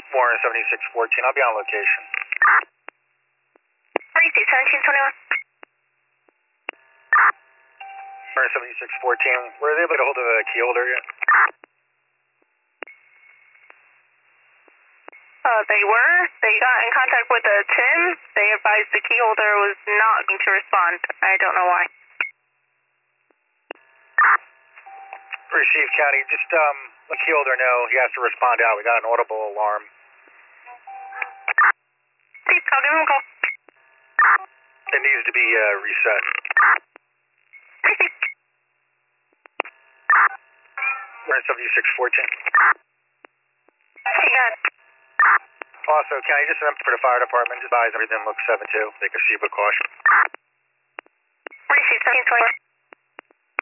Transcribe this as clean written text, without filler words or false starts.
Warren 7614, I'll be on location. Receive 1721. Warren 7614, were they able to get a hold of a key holder yet? They were. They got in contact with Tim. They advised the key holder was not going to respond. I don't know why. Receive, County. Just let key holder know he has to respond out. We got an audible alarm. Steve, I'll give him a call. It needs to be reset. Receive. Warren 7614. Okay, got it. Also, County, just remember for the fire department, just advise everything looks 7-2. They can proceed with caution. Receive 1721.